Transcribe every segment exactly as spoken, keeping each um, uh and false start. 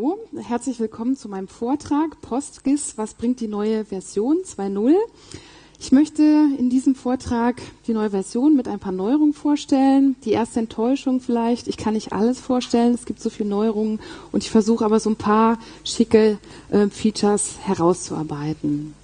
hallo, herzlich willkommen zu meinem Vortrag PostGIS, was bringt die neue Version zwei Punkt null? Ich möchte in diesem Vortrag die neue Version mit ein paar Neuerungen vorstellen. Die erste Enttäuschung vielleicht, ich kann nicht alles vorstellen, es gibt so viele Neuerungen und ich versuche aber so ein paar schicke äh, Features herauszuarbeiten.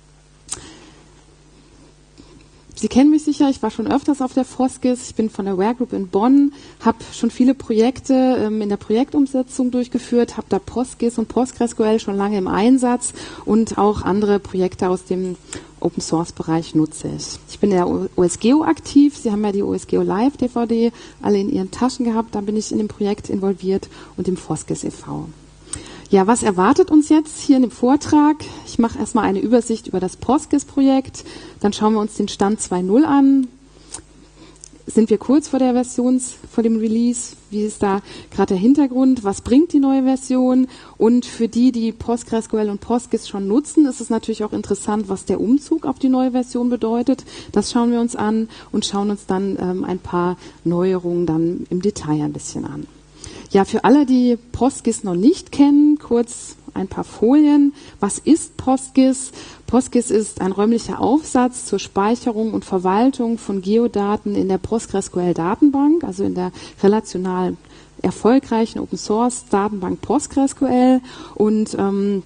Sie kennen mich sicher, ich war schon öfters auf der PostGIS, ich bin von der Ware Group in Bonn, habe schon viele Projekte ähm, in der Projektumsetzung durchgeführt, habe da PostGIS und PostgreSQL schon lange im Einsatz und auch andere Projekte aus dem Open-Source-Bereich nutze ich. Ich bin in der OSGeo aktiv, Sie haben ja die OSGeo Live-D V D alle in Ihren Taschen gehabt, da bin ich in dem Projekt involviert und im PostGIS e V Ja, was erwartet uns jetzt hier in dem Vortrag? Ich mache erstmal eine Übersicht über das PostGIS-Projekt, dann schauen wir uns den Stand zwei Punkt null an. Sind wir kurz vor der Versions, vor dem Release? Wie ist da gerade der Hintergrund? Was bringt die neue Version? Und für die, die PostgreSQL und PostGIS schon nutzen, ist es natürlich auch interessant, was der Umzug auf die neue Version bedeutet. Das schauen wir uns an und schauen uns dann ähm, ein paar Neuerungen dann im Detail ein bisschen an. Ja, für alle, die PostGIS noch nicht kennen, kurz ein paar Folien. Was ist PostGIS? PostGIS ist ein räumlicher Aufsatz zur Speicherung und Verwaltung von Geodaten in der PostgreSQL-Datenbank, also in der relational erfolgreichen Open-Source-Datenbank PostgreSQL. Und ähm,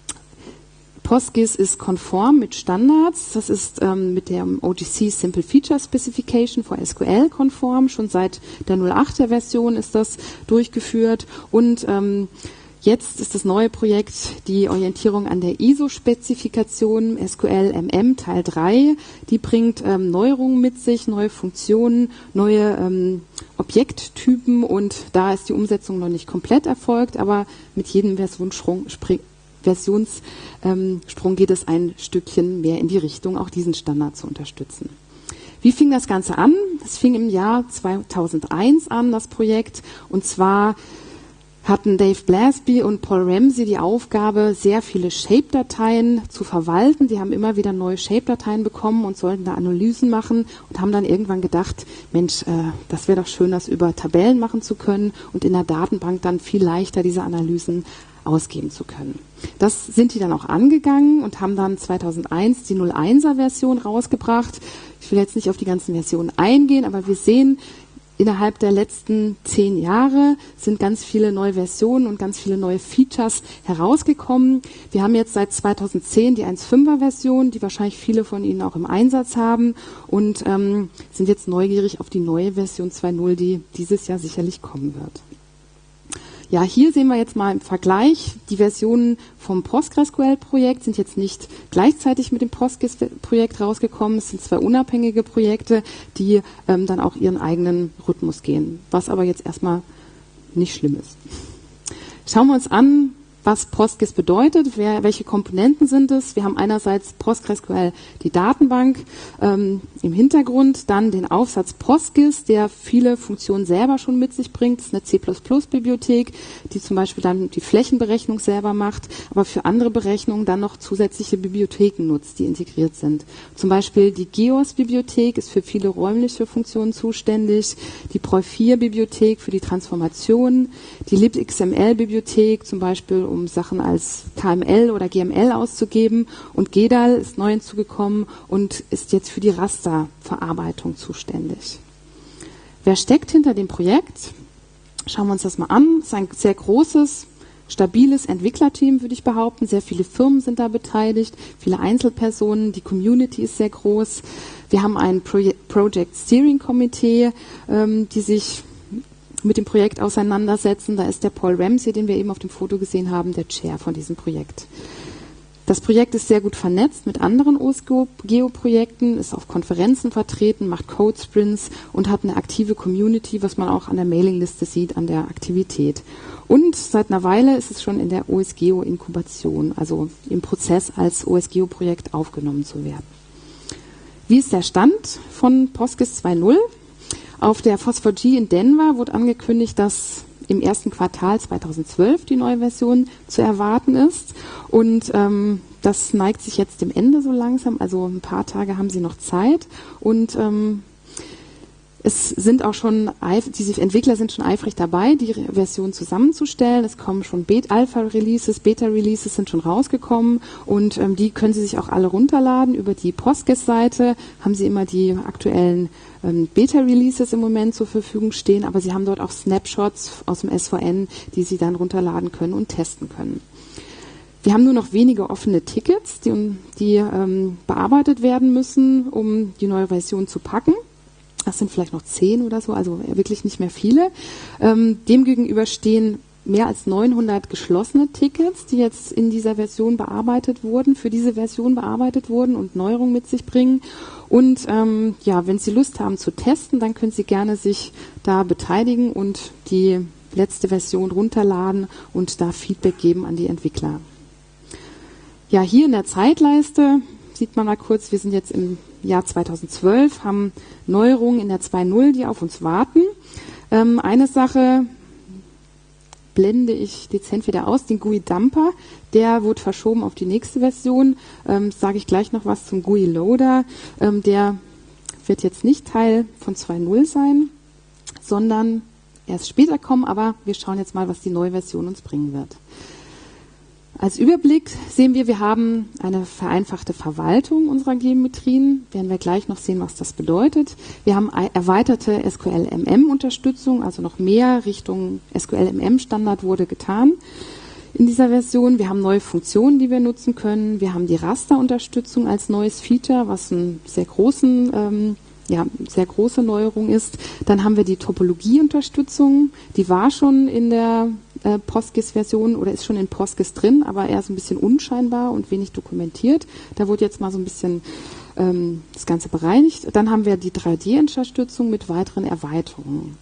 PostGIS ist konform mit Standards. Das ist ähm, mit der O G C Simple Feature Specification for S Q L konform. Schon seit der null Punkt achter Version ist das durchgeführt. Und ähm, jetzt ist das neue Projekt die Orientierung an der I S O-Spezifikation S Q L M M Teil drei. Die bringt ähm, Neuerungen mit sich, neue Funktionen, neue ähm, Objekttypen. Und da ist die Umsetzung noch nicht komplett erfolgt, aber mit jedem Versionssprung Versionssprung ähm, geht es ein Stückchen mehr in die Richtung, auch diesen Standard zu unterstützen. Wie fing das Ganze an? Es fing im Jahr zweitausendeins an, das Projekt, und zwar hatten Dave Blasby und Paul Ramsey die Aufgabe, sehr viele Shape-Dateien zu verwalten. Die haben immer wieder neue Shape-Dateien bekommen und sollten da Analysen machen und haben dann irgendwann gedacht, Mensch, äh, das wäre doch schön, das über Tabellen machen zu können und in der Datenbank dann viel leichter diese Analysen ausgeben zu können. Das sind die dann auch angegangen und haben dann zweitausendeins die null Punkt einser Version rausgebracht. Ich will jetzt nicht auf die ganzen Versionen eingehen, aber wir sehen, innerhalb der letzten zehn Jahre sind ganz viele neue Versionen und ganz viele neue Features herausgekommen. Wir haben jetzt seit zweitausendzehn die eins Punkt fünfer Version, die wahrscheinlich viele von Ihnen auch im Einsatz haben, und ähm, sind jetzt neugierig auf die neue Version zwei Punkt null, die dieses Jahr sicherlich kommen wird. Ja, hier sehen wir jetzt mal im Vergleich, die Versionen vom PostgreSQL-Projekt sind jetzt nicht gleichzeitig mit dem PostGIS-Projekt rausgekommen. Es sind zwei unabhängige Projekte, die ähm, dann auch ihren eigenen Rhythmus gehen, was aber jetzt erstmal nicht schlimm ist. Schauen wir uns an, was PostGIS bedeutet, wer, welche Komponenten sind es. Wir haben einerseits PostgreSQL, die Datenbank ähm, im Hintergrund, dann den Aufsatz PostGIS, der viele Funktionen selber schon mit sich bringt. Das ist eine C plus plus Bibliothek, die zum Beispiel dann die Flächenberechnung selber macht, aber für andere Berechnungen dann noch zusätzliche Bibliotheken nutzt, die integriert sind. Zum Beispiel die GEOS-Bibliothek ist für viele räumliche Funktionen zuständig, die P R O I vier Bibliothek für die Transformation, die libxml-Bibliothek zum Beispiel um Sachen als K M L oder G M L auszugeben, und G D A L ist neu hinzugekommen und ist jetzt für die Rasterverarbeitung zuständig. Wer steckt hinter dem Projekt? Schauen wir uns das mal an. Es ist ein sehr großes, stabiles Entwicklerteam, würde ich behaupten. Sehr viele Firmen sind da beteiligt, viele Einzelpersonen, die Community ist sehr groß. Wir haben ein Proje- Project Steering Committee, ähm, die sich mit dem Projekt auseinandersetzen. Da ist der Paul Ramsey, den wir eben auf dem Foto gesehen haben, der Chair von diesem Projekt. Das Projekt ist sehr gut vernetzt mit anderen OSGeo-Projekten, ist auf Konferenzen vertreten, macht Code-Sprints und hat eine aktive Community, was man auch an der Mailingliste sieht, an der Aktivität. Und seit einer Weile ist es schon in der OSGeo-Inkubation, also im Prozess als OSGeo-Projekt aufgenommen zu werden. Wie ist der Stand von PostGIS zwei Punkt null? Auf der F O S four G in Denver wurde angekündigt, dass im ersten Quartal zweitausendzwölf die neue Version zu erwarten ist. Und ähm, das neigt sich jetzt dem Ende so langsam. Also ein paar Tage haben Sie noch Zeit. Und ähm, Es sind auch schon, diese Entwickler sind schon eifrig dabei, die Version zusammenzustellen. Es kommen schon Alpha-Releases, Beta-Releases sind schon rausgekommen und ähm, die können Sie sich auch alle runterladen. Über die Postgres-Seite haben Sie immer die aktuellen ähm, Beta-Releases im Moment zur Verfügung stehen, aber Sie haben dort auch Snapshots aus dem S V N, die Sie dann runterladen können und testen können. Wir haben nur noch wenige offene Tickets, die, die ähm, bearbeitet werden müssen, um die neue Version zu packen. Das sind vielleicht noch zehn oder so, also wirklich nicht mehr viele. Ähm, demgegenüber stehen mehr als neunhundert geschlossene Tickets, die jetzt in dieser Version bearbeitet wurden, für diese Version bearbeitet wurden und Neuerungen mit sich bringen. Und ähm, ja, wenn Sie Lust haben zu testen, dann können Sie gerne sich da beteiligen und die letzte Version runterladen und da Feedback geben an die Entwickler. Ja, hier in der Zeitleiste sieht man mal kurz, wir sind jetzt im Jahr zweitausendzwölf, haben Neuerungen in der zwei Punkt null, die auf uns warten. Ähm, eine Sache blende ich dezent wieder aus, den G U I-Dumper, der wird verschoben auf die nächste Version. Ähm, sage ich gleich noch was zum G U I-Loader. Ähm, der wird jetzt nicht Teil von zwei Punkt null sein, sondern erst später kommen, aber wir schauen jetzt mal, was die neue Version uns bringen wird. Als Überblick sehen wir, wir haben eine vereinfachte Verwaltung unserer Geometrien. Werden wir gleich noch sehen, was das bedeutet. Wir haben erweiterte S Q L M M-Unterstützung, also noch mehr Richtung S Q L M M-Standard wurde getan in dieser Version. Wir haben neue Funktionen, die wir nutzen können. Wir haben die Rasterunterstützung als neues Feature, was einen sehr großen ähm, ja, sehr große Neuerung ist. Dann haben wir die Topologieunterstützung, die war schon in der äh, Postgres-Version oder ist schon in Postgres drin, aber eher so ein bisschen unscheinbar und wenig dokumentiert. Da wurde jetzt mal so ein bisschen ähm, das Ganze bereinigt. Dann haben wir die drei D-Unterstützung mit weiteren Erweiterungen.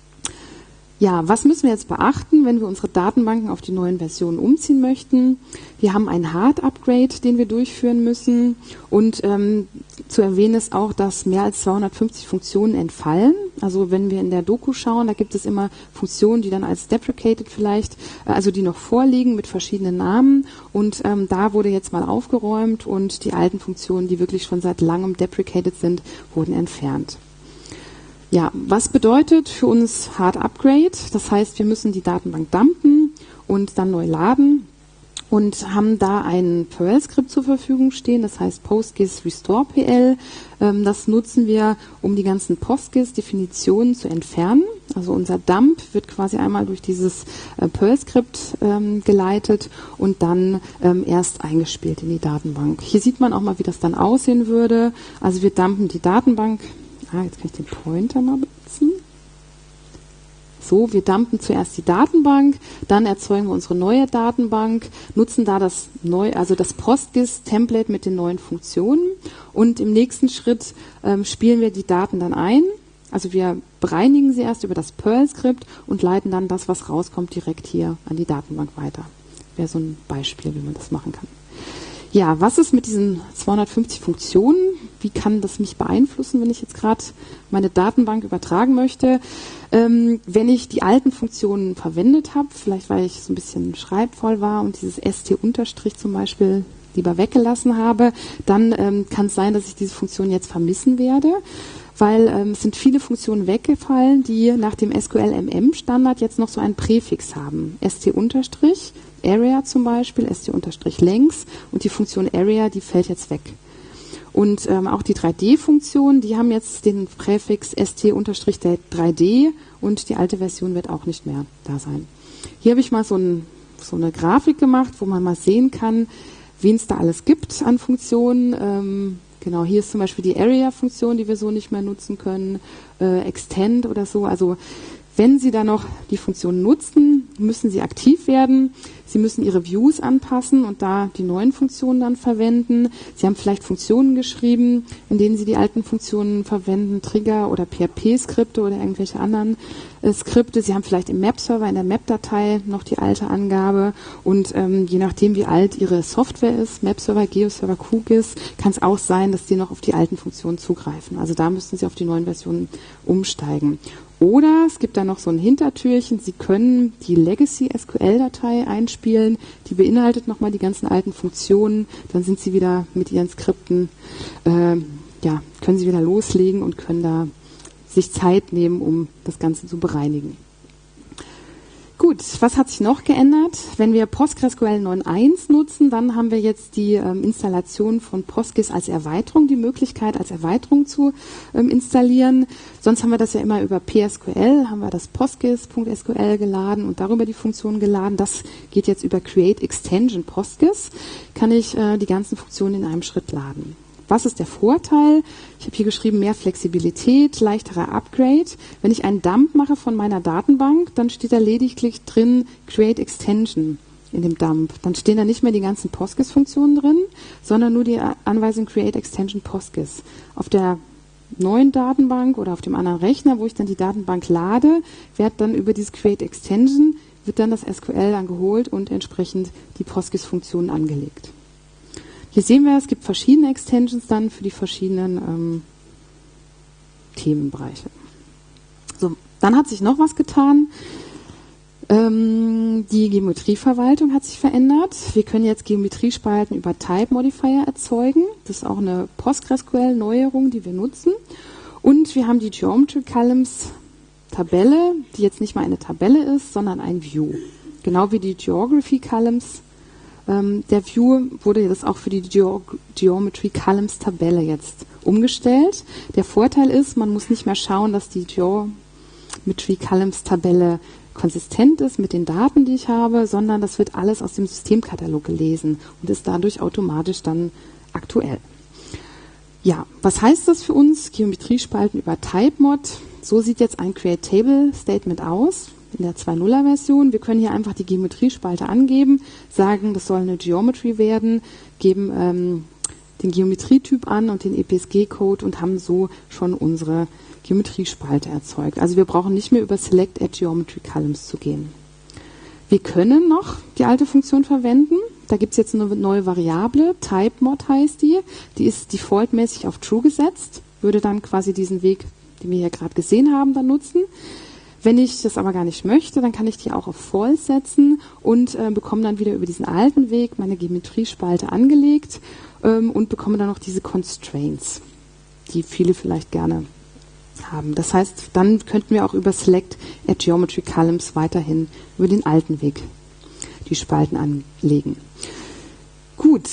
Ja, was müssen wir jetzt beachten, wenn wir unsere Datenbanken auf die neuen Versionen umziehen möchten? Wir haben ein Hard-Upgrade, den wir durchführen müssen. Und ähm, zu erwähnen ist auch, dass mehr als zweihundertfünfzig Funktionen entfallen. Also wenn wir in der Doku schauen, da gibt es immer Funktionen, die dann als deprecated vielleicht, äh, also die noch vorliegen mit verschiedenen Namen. Und ähm, da wurde jetzt mal aufgeräumt und die alten Funktionen, die wirklich schon seit langem deprecated sind, wurden entfernt. Ja, was bedeutet für uns Hard Upgrade? Das heißt, wir müssen die Datenbank dumpen und dann neu laden und haben da ein Perl-Skript zur Verfügung stehen, das heißt Postgres Restore P L. Ähm, das nutzen wir, um die ganzen Postgres-Definitionen zu entfernen. Also unser Dump wird quasi einmal durch dieses äh, Perl-Skript ähm, geleitet und dann ähm, erst eingespielt in die Datenbank. Hier sieht man auch mal, wie das dann aussehen würde. Also wir dumpen die Datenbank. Ah, jetzt kann ich den Pointer mal benutzen. So, wir dumpen zuerst die Datenbank, dann erzeugen wir unsere neue Datenbank, nutzen da das neue, also das Postgres-Template mit den neuen Funktionen und im nächsten Schritt ähm, spielen wir die Daten dann ein. Also wir bereinigen sie erst über das Perl-Skript und leiten dann das, was rauskommt, direkt hier an die Datenbank weiter. Wäre so ein Beispiel, wie man das machen kann. Ja, was ist mit diesen zweihundertfünfzig Funktionen? Wie kann das mich beeinflussen, wenn ich jetzt gerade meine Datenbank übertragen möchte? Ähm, wenn ich die alten Funktionen verwendet habe, vielleicht weil ich so ein bisschen schreibvoll war und dieses st- zum Beispiel lieber weggelassen habe, dann ähm, kann es sein, dass ich diese Funktion jetzt vermissen werde, weil ähm, es sind viele Funktionen weggefallen, die nach dem S Q L M M-Standard jetzt noch so einen Präfix haben. st- Area zum Beispiel, st-length und die Funktion Area, die fällt jetzt weg. Und ähm, auch die drei D-Funktionen, die haben jetzt den Präfix st drei D und die alte Version wird auch nicht mehr da sein. Hier habe ich mal so, ein, so eine Grafik gemacht, wo man mal sehen kann, wen es da alles gibt an Funktionen. Ähm, genau, hier ist zum Beispiel die Area-Funktion, die wir so nicht mehr nutzen können, äh, Extend oder so. Also wenn Sie da noch die Funktion nutzen, müssen Sie aktiv werden. Sie müssen Ihre Views anpassen und da die neuen Funktionen dann verwenden. Sie haben vielleicht Funktionen geschrieben, in denen Sie die alten Funktionen verwenden, Trigger oder P H P-Skripte oder irgendwelche anderen äh, Skripte. Sie haben vielleicht im Map-Server, in der Map-Datei noch die alte Angabe und ähm, je nachdem, wie alt Ihre Software ist, Map-Server, Geo-Server, QGIS, kann es auch sein, dass Sie noch auf die alten Funktionen zugreifen. Also da müssen Sie auf die neuen Versionen umsteigen. Oder es gibt da noch so ein Hintertürchen, Sie können die Legacy S Q L-Datei einspielen, die beinhaltet nochmal die ganzen alten Funktionen, dann sind Sie wieder mit Ihren Skripten, äh, ja, können Sie wieder loslegen und können da sich Zeit nehmen, um das Ganze zu bereinigen. Gut, was hat sich noch geändert? Wenn wir PostgreSQL neun Punkt eins nutzen, dann haben wir jetzt die ähm, Installation von PostGIS als Erweiterung, die Möglichkeit als Erweiterung zu ähm, installieren. Sonst haben wir das ja immer über P S Q L, haben wir das PostGIS.sql geladen und darüber die Funktionen geladen. Das geht jetzt über Create Extension PostGIS, kann ich äh, die ganzen Funktionen in einem Schritt laden. Was ist der Vorteil? Ich habe hier geschrieben, mehr Flexibilität, leichterer Upgrade. Wenn ich einen Dump mache von meiner Datenbank, dann steht da lediglich drin Create Extension in dem Dump. Dann stehen da nicht mehr die ganzen PostGIS-Funktionen drin, sondern nur die Anweisung Create Extension PostGIS. Auf der neuen Datenbank oder auf dem anderen Rechner, wo ich dann die Datenbank lade, wird dann über dieses Create Extension, wird dann das S Q L dann geholt und entsprechend die PostGIS-Funktionen angelegt. Hier sehen wir, es gibt verschiedene Extensions dann für die verschiedenen ähm, Themenbereiche. So, dann hat sich noch was getan. Ähm, die Geometrieverwaltung hat sich verändert. Wir können jetzt Geometriespalten über Type Modifier erzeugen. Das ist auch eine PostgreSQL-Neuerung, die wir nutzen. Und wir haben die Geometry Columns Tabelle, die jetzt nicht mal eine Tabelle ist, sondern ein View. Genau wie die Geography Columns. Ähm, der View wurde jetzt auch für die Geo- Geometry Columns Tabelle jetzt umgestellt. Der Vorteil ist, man muss nicht mehr schauen, dass die Geometry Columns Tabelle konsistent ist mit den Daten, die ich habe, sondern das wird alles aus dem Systemkatalog gelesen und ist dadurch automatisch dann aktuell. Ja, was heißt das für uns? Geometriespalten über TypeMod. So sieht jetzt ein Create Table Statement aus. In der zwei Punkt null Version. Wir können hier einfach die Geometriespalte angeben, sagen, das soll eine Geometry werden, geben ähm, den Geometrietyp an und den E P S G-Code und haben so schon unsere Geometriespalte erzeugt. Also wir brauchen nicht mehr über Select at Geometry Columns zu gehen. Wir können noch die alte Funktion verwenden. Da gibt es jetzt eine neue Variable, TypeMod heißt die. Die ist defaultmäßig auf True gesetzt, würde dann quasi diesen Weg, den wir hier gerade gesehen haben, dann nutzen. Wenn ich das aber gar nicht möchte, dann kann ich die auch auf False setzen und äh, bekomme dann wieder über diesen alten Weg meine Geometriespalte angelegt ähm, und bekomme dann noch diese Constraints, die viele vielleicht gerne haben. Das heißt, dann könnten wir auch über Select at Geometry Columns weiterhin über den alten Weg die Spalten anlegen. Gut.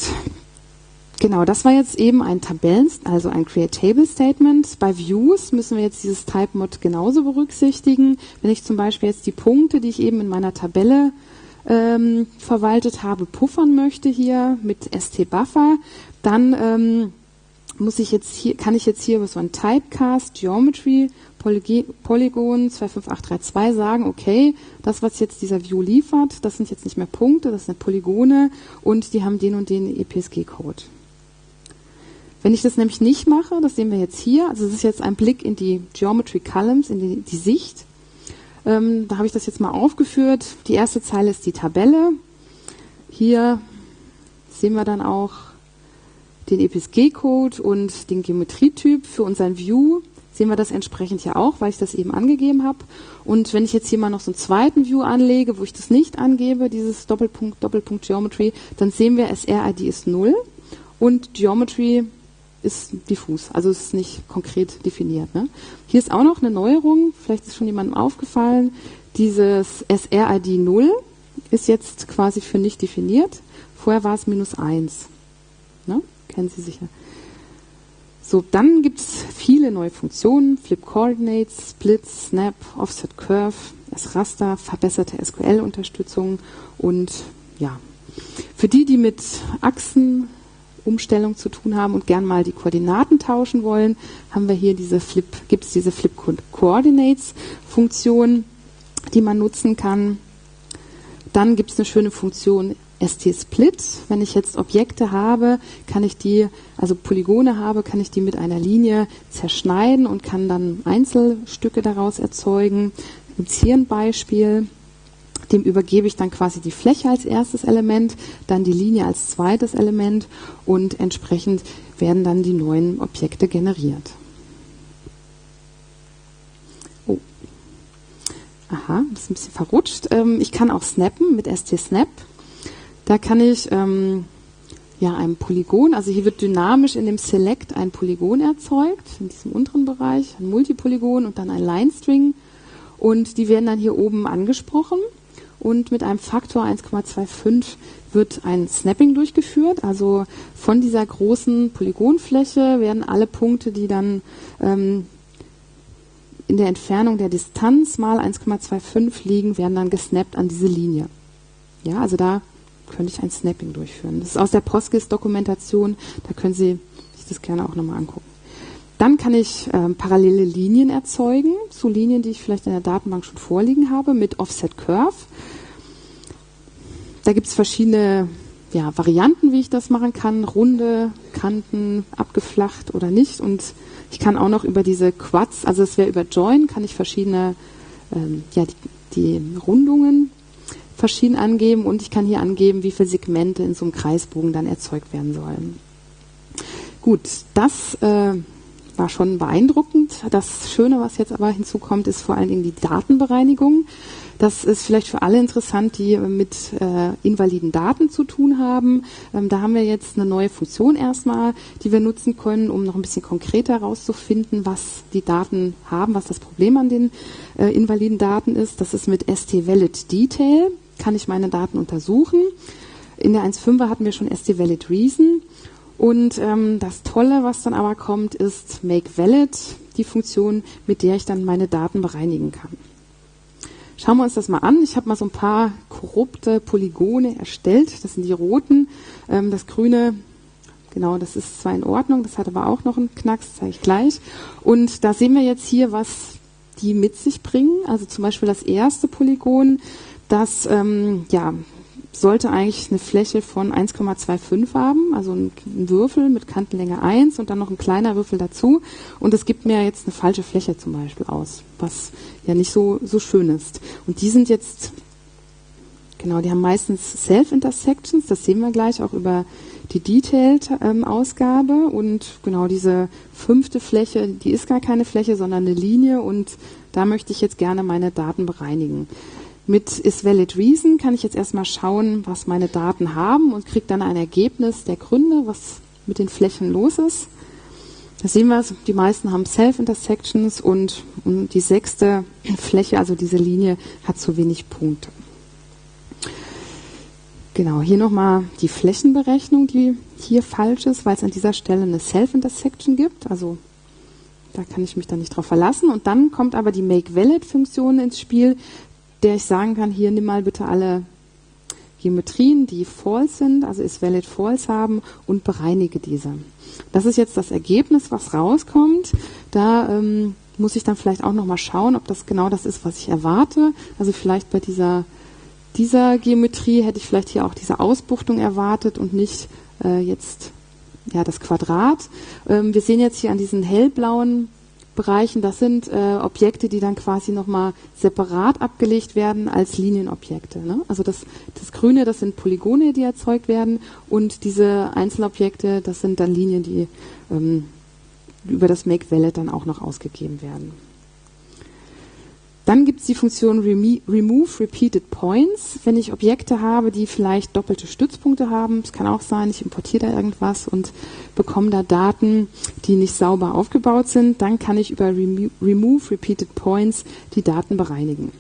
Genau, das war jetzt eben ein Tabellen, also ein Create Table Statement. Bei Views müssen wir jetzt dieses TypeMod genauso berücksichtigen. Wenn ich zum Beispiel jetzt die Punkte, die ich eben in meiner Tabelle ähm, verwaltet habe, puffern möchte hier mit stBuffer, dann ähm, muss ich jetzt hier, kann ich jetzt hier über so ein Typecast Geometry Polyg- Polygon zwei fünf acht drei zwei sagen, okay, das, was jetzt dieser View liefert, das sind jetzt nicht mehr Punkte, das sind Polygone und die haben den und den E P S G-Code. Wenn ich das nämlich nicht mache, das sehen wir jetzt hier, also das ist jetzt ein Blick in die Geometry Columns, in die, die Sicht. Ähm, da habe ich das jetzt mal aufgeführt. Die erste Zeile ist die Tabelle. Hier sehen wir dann auch den E P S G-Code und den Geometrietyp. Für unseren View sehen wir das entsprechend ja auch, weil ich das eben angegeben habe. Und wenn ich jetzt hier mal noch so einen zweiten View anlege, wo ich das nicht angebe, dieses Doppelpunkt, Doppelpunkt Geometry, dann sehen wir, S R I D ist null und Geometry ist diffus, also es ist nicht konkret definiert. Ne? Hier ist auch noch eine Neuerung, vielleicht ist schon jemandem aufgefallen, dieses S R I D null ist jetzt quasi für nicht definiert, vorher war es minus eins. Ne? Kennen Sie sicher. So, dann gibt es viele neue Funktionen, Flip Coordinates, Split, Snap, Offset Curve, das Raster, verbesserte S Q L-Unterstützung und ja, für die, die mit Achsen Umstellung zu tun haben und gern mal die Koordinaten tauschen wollen, haben wir hier diese Flip, gibt es diese Flip Coordinates Funktion, die man nutzen kann. Dann gibt es eine schöne Funktion st-split. Wenn ich jetzt Objekte habe, kann ich die, also Polygone habe, kann ich die mit einer Linie zerschneiden und kann dann Einzelstücke daraus erzeugen. Da gibt es hier ein Beispiel. Dem übergebe ich dann quasi die Fläche als erstes Element, dann die Linie als zweites Element und entsprechend werden dann die neuen Objekte generiert. Oh. Aha, das ist ein bisschen verrutscht. Ähm, ich kann auch snappen mit st-snap. Da kann ich ähm, ja, einem Polygon. Also hier wird dynamisch in dem Select ein Polygon erzeugt, in diesem unteren Bereich, ein Multipolygon und dann ein Line-String. Und die werden dann hier oben angesprochen. Und mit einem Faktor eins Komma fünfundzwanzig wird ein Snapping durchgeführt. Also von dieser großen Polygonfläche werden alle Punkte, die dann ähm, in der Entfernung der Distanz mal eins Komma fünfundzwanzig liegen, werden dann gesnappt an diese Linie. Ja, also da könnte ich ein Snapping durchführen. Das ist aus der PostGIS-Dokumentation, da können Sie sich das gerne auch nochmal angucken. Dann kann ich ähm, parallele Linien erzeugen, zu Linien, die ich vielleicht in der Datenbank schon vorliegen habe, mit Offset Curve. Da gibt es verschiedene ja, Varianten, wie ich das machen kann, runde Kanten, abgeflacht oder nicht. Und ich kann auch noch über diese Quads, also es wäre über Join, kann ich verschiedene, ähm, ja, die, die Rundungen verschieden angeben und ich kann hier angeben, wie viele Segmente in so einem Kreisbogen dann erzeugt werden sollen. Gut, das äh, war schon beeindruckend. Das Schöne, was jetzt aber hinzukommt, ist vor allen Dingen die Datenbereinigung. Das ist vielleicht für alle interessant, die mit äh, invaliden Daten zu tun haben. Ähm, da haben wir jetzt eine neue Funktion erstmal, die wir nutzen können, um noch ein bisschen konkreter herauszufinden, was die Daten haben, was das Problem an den äh, invaliden Daten ist. Das ist mit stValidDetail, kann ich meine Daten untersuchen. In der eins Punkt fünfer hatten wir schon stValidReason. Und ähm, das Tolle, was dann aber kommt, ist MakeValid, die Funktion, mit der ich dann meine Daten bereinigen kann. Schauen wir uns das mal an. Ich habe mal so ein paar korrupte Polygone erstellt. Das sind die roten. Ähm, das grüne, genau, das ist zwar in Ordnung, das hat aber auch noch einen Knacks, zeige ich gleich. Und da sehen wir jetzt hier, was die mit sich bringen. Also zum Beispiel das erste Polygon, das ähm, ja, sollte eigentlich eine Fläche von eins Komma fünfundzwanzig haben, also ein, ein Würfel mit Kantenlänge eins und dann noch ein kleiner Würfel dazu. Und es gibt mir jetzt eine falsche Fläche zum Beispiel aus, was ja nicht so, so schön ist. Und die sind jetzt, genau, die haben meistens Self-Intersections, das sehen wir gleich auch über die Detailed-Ausgabe. Ähm, und genau diese fünfte Fläche, die ist gar keine Fläche, sondern eine Linie und da möchte ich jetzt gerne meine Daten bereinigen. Mit isValidReason kann ich jetzt erstmal schauen, was meine Daten haben und kriege dann ein Ergebnis der Gründe, was mit den Flächen los ist. Da sehen wir, die meisten haben Self-Intersections und, und die sechste Fläche, also diese Linie, hat zu wenig Punkte. Genau, hier nochmal die Flächenberechnung, die hier falsch ist, weil es an dieser Stelle eine Self-Intersection gibt. Also da kann ich mich dann nicht drauf verlassen. Und dann kommt aber die MakeValid-Funktion ins Spiel, der ich sagen kann, hier nimm mal bitte alle Geometrien, die false sind, also isValid false haben und bereinige diese. Das ist jetzt das Ergebnis, was rauskommt. Da ähm, muss ich dann vielleicht auch nochmal schauen, ob das genau das ist, was ich erwarte. Also vielleicht bei dieser, dieser Geometrie hätte ich vielleicht hier auch diese Ausbuchtung erwartet und nicht äh, jetzt ja, das Quadrat. Ähm, wir sehen jetzt hier an diesen hellblauen Bereichen, das sind äh, Objekte, die dann quasi nochmal separat abgelegt werden als Linienobjekte. Ne? Also das, das Grüne, das sind Polygone, die erzeugt werden und diese Einzelobjekte, das sind dann Linien, die ähm, über das MakeValid dann auch noch ausgegeben werden. Dann gibt es die Funktion Remove Repeated Points. Wenn ich Objekte habe, die vielleicht doppelte Stützpunkte haben, es kann auch sein, ich importiere da irgendwas und bekomme da Daten, die nicht sauber aufgebaut sind, dann kann ich über Remo- Remove Repeated Points die Daten bereinigen.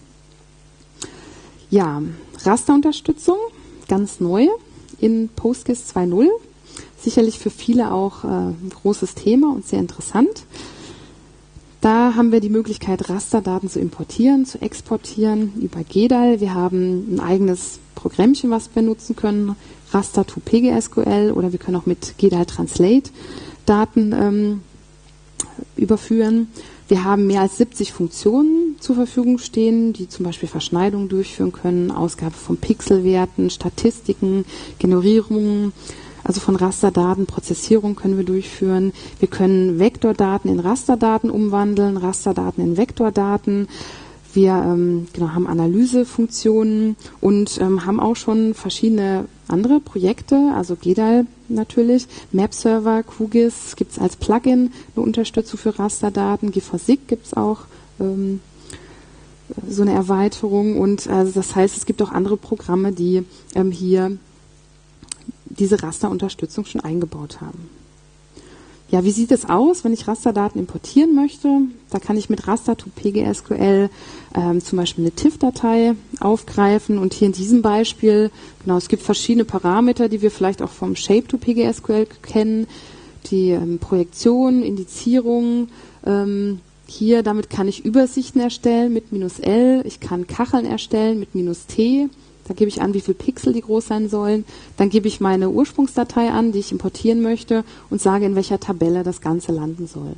Ja, Rasterunterstützung, ganz neu in PostGIS zwei Punkt null. Sicherlich für viele auch äh, ein großes Thema und sehr interessant. Da haben wir die Möglichkeit, Rasterdaten zu importieren, zu exportieren über G D A L. Wir haben ein eigenes Programmchen, was wir nutzen können, Raster to P G S Q L, oder wir können auch mit G D A L Translate Daten ähm, überführen. Wir haben mehr als siebzig Funktionen zur Verfügung stehen, die zum Beispiel Verschneidungen durchführen können, Ausgabe von Pixelwerten, Statistiken, Generierungen. Also von Rasterdaten, Prozessierung können wir durchführen. Wir können Vektordaten in Rasterdaten umwandeln, Rasterdaten in Vektordaten. Wir ähm, genau, haben Analysefunktionen und ähm, haben auch schon verschiedene andere Projekte, also G D A L natürlich, MapServer, QGIS gibt es als Plugin eine Unterstützung für Rasterdaten, G vier S I G gibt es auch ähm, so eine Erweiterung und also das heißt, es gibt auch andere Programme, die ähm, hier diese Rasterunterstützung schon eingebaut haben. Ja, wie sieht es aus, wenn ich Rasterdaten importieren möchte? Da kann ich mit Raster to P G S Q L ähm, zum Beispiel eine T I F-Datei aufgreifen und hier in diesem Beispiel, genau, es gibt verschiedene Parameter, die wir vielleicht auch vom Shape to P G S Q L kennen, die ähm, Projektion, Indizierung, ähm, hier, damit kann ich Übersichten erstellen mit minus L, ich kann Kacheln erstellen mit minus T, da gebe ich an, wie viele Pixel die groß sein sollen. Dann gebe ich meine Ursprungsdatei an, die ich importieren möchte und sage, in welcher Tabelle das Ganze landen soll.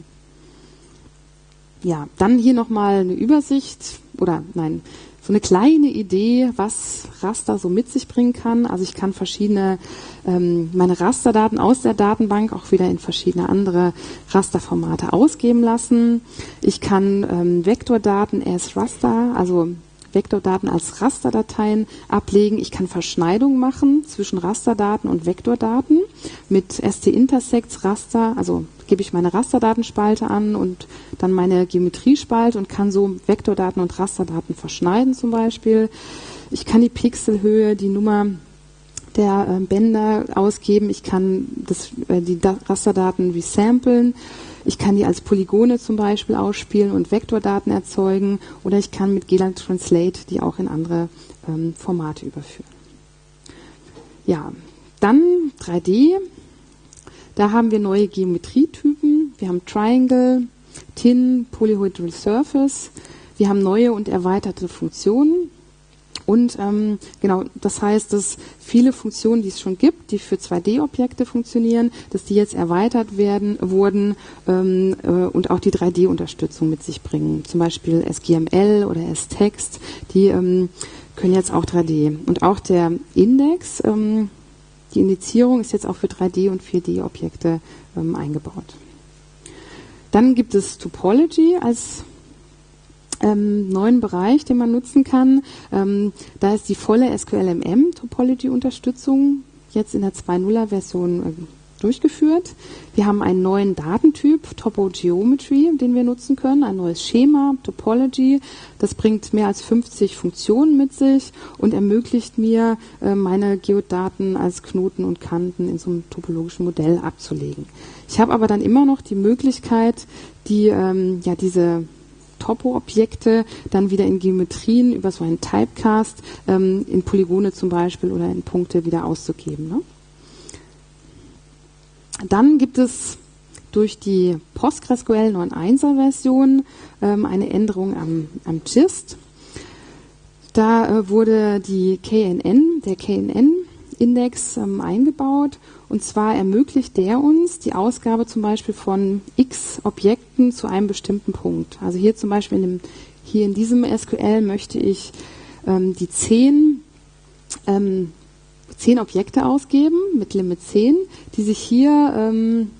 Ja, dann hier nochmal eine Übersicht oder nein, so eine kleine Idee, was Raster so mit sich bringen kann. Also ich kann verschiedene, ähm, meine Rasterdaten aus der Datenbank auch wieder in verschiedene andere Rasterformate ausgeben lassen. Ich kann ähm, Vektordaten as Raster, also Vektordaten als Rasterdateien ablegen. Ich kann Verschneidungen machen zwischen Rasterdaten und Vektordaten mit st-intersects Raster, also gebe ich meine Rasterdatenspalte an und dann meine Geometriespalte und kann so Vektordaten und Rasterdaten verschneiden zum Beispiel. Ich kann die Pixelhöhe, die Nummer der äh, Bänder ausgeben. Ich kann das, äh, die da- Rasterdaten resamplen. Ich kann die als Polygone zum Beispiel ausspielen und Vektordaten erzeugen oder ich kann mit Gelang Translate die auch in andere ähm, Formate überführen. Ja, dann drei D. Da haben wir neue Geometrietypen. Wir haben Triangle, Tin, Polyhedral Surface. Wir haben neue und erweiterte Funktionen. Und ähm, genau, das heißt, dass viele Funktionen, die es schon gibt, die für zwei D Objekte funktionieren, dass die jetzt erweitert werden, wurden ähm, äh, und auch die drei D Unterstützung mit sich bringen. Zum Beispiel S G M L oder S-Text, die ähm, können jetzt auch drei D. Und auch der Index, ähm, die Indizierung ist jetzt auch für drei D und vier D Objekte ähm, eingebaut. Dann gibt es Topology als Ähm, neuen Bereich, den man nutzen kann. Ähm, da ist die volle S Q L M M Topology-Unterstützung jetzt in der zwei Punkt null Version äh, durchgeführt. Wir haben einen neuen Datentyp, Topogeometry, den wir nutzen können, ein neues Schema, Topology. Das bringt mehr als fünfzig Funktionen mit sich und ermöglicht mir, äh, meine Geodaten als Knoten und Kanten in so einem topologischen Modell abzulegen. Ich habe aber dann immer noch die Möglichkeit, die, ähm, ja, diese Topo-Objekte dann wieder in Geometrien über so einen Typecast ähm, in Polygone zum Beispiel oder in Punkte wieder auszugeben. Ne? Dann gibt es durch die PostgreSQL neun Punkt eins Version ähm, eine Änderung am, am Gist. Da äh, wurde die K N N, der K N N-Index ähm, eingebaut. Und zwar ermöglicht der uns die Ausgabe zum Beispiel von x Objekten zu einem bestimmten Punkt. Also hier zum Beispiel in dem, hier in diesem S Q L möchte ich ähm, die zehn, ähm, zehn Objekte ausgeben mit Limit zehn, die sich hier ähm,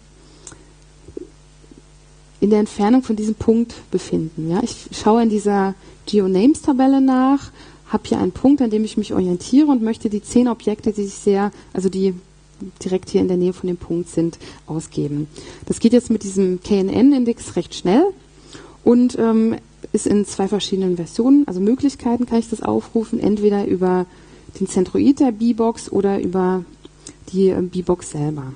in der Entfernung von diesem Punkt befinden. Ja, ich schaue in dieser GeoNames-Tabelle nach, habe hier einen Punkt, an dem ich mich orientiere und möchte die zehn Objekte, die sich sehr, also die direkt hier in der Nähe von dem Punkt sind, ausgeben. Das geht jetzt mit diesem K N N-Index recht schnell und ähm, ist in zwei verschiedenen Versionen, also Möglichkeiten kann ich das aufrufen, entweder über den Centroid der B-Box oder über die äh, B-Box selber.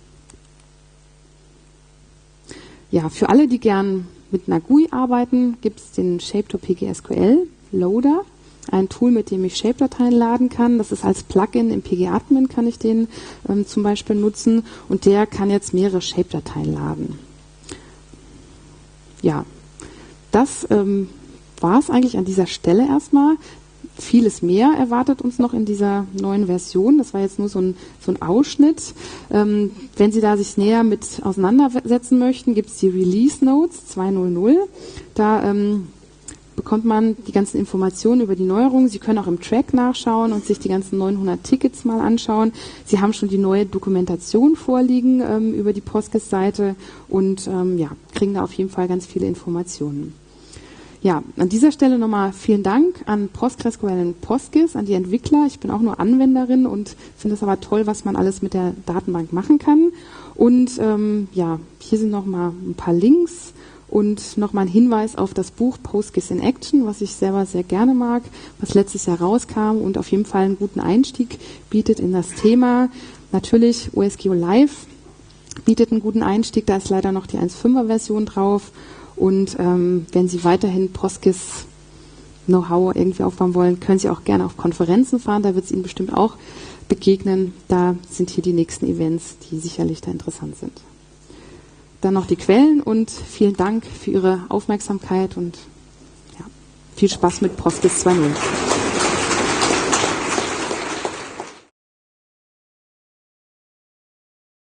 Ja, für alle, die gern mit einer G U I arbeiten, gibt es den Shape to P G S Q L Loader. Ein Tool, mit dem ich Shape-Dateien laden kann. Das ist als Plugin im P G Admin, kann ich den ähm, zum Beispiel nutzen. Und der kann jetzt mehrere Shape-Dateien laden. Ja, das ähm, war es eigentlich an dieser Stelle erstmal. Vieles mehr erwartet uns noch in dieser neuen Version. Das war jetzt nur so ein, so ein Ausschnitt. Ähm, wenn Sie da sich näher mit auseinandersetzen möchten, gibt es die Release Notes zwei Punkt null null. Da ähm, bekommt man die ganzen Informationen über die Neuerungen. Sie können auch im Track nachschauen und sich die ganzen neunhundert Tickets mal anschauen. Sie haben schon die neue Dokumentation vorliegen ähm, über die Postgres-Seite und ähm, ja, kriegen da auf jeden Fall ganz viele Informationen. Ja, an dieser Stelle nochmal vielen Dank an PostgreSQL und Postgres, an die Entwickler. Ich bin auch nur Anwenderin und finde es aber toll, was man alles mit der Datenbank machen kann. Und ähm, ja, hier sind nochmal ein paar Links. Und nochmal ein Hinweis auf das Buch Postgres in Action, was ich selber sehr gerne mag, was letztes Jahr rauskam und auf jeden Fall einen guten Einstieg bietet in das Thema. Natürlich O S Geo Live bietet einen guten Einstieg, da ist leider noch die eins Punkt fünfer Version drauf. Und ähm, wenn Sie weiterhin PostGIS Know-how irgendwie aufbauen wollen, können Sie auch gerne auf Konferenzen fahren, da wird es Ihnen bestimmt auch begegnen. Da sind hier die nächsten Events, die sicherlich da interessant sind. Dann noch die Quellen und vielen Dank für Ihre Aufmerksamkeit und ja, viel Spaß mit PostGIS zwei Punkt null.